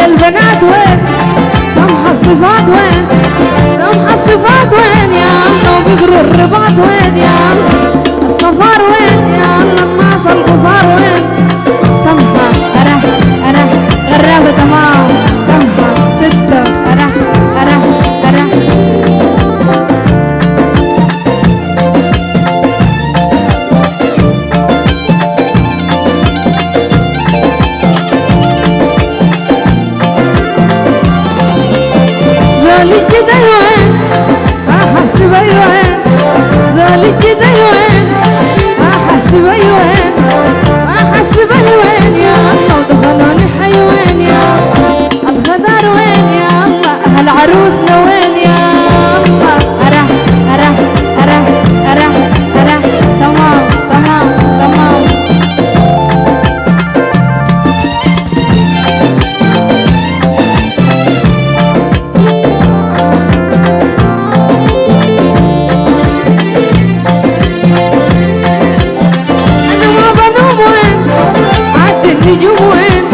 ويا البنات وين؟ سمح الصفات وين؟ سمح الصفات وين يا الله؟ وبيقروا الرباط وين يا الله؟ الصفار وين يا الله؟ الناس القصار وين؟ سمحة أرح غرابة تمام. سمحة ستة أرح زالي كده وين؟ أحسب وين؟ زالي كده وين؟ أحسب وين؟ أحسب وين يا الله؟ ودخلوني حي وين يا الله؟ الخضار وين يا الله؟ أهل عروسنا وين يا الله؟ أرح تمام. النجوم وين؟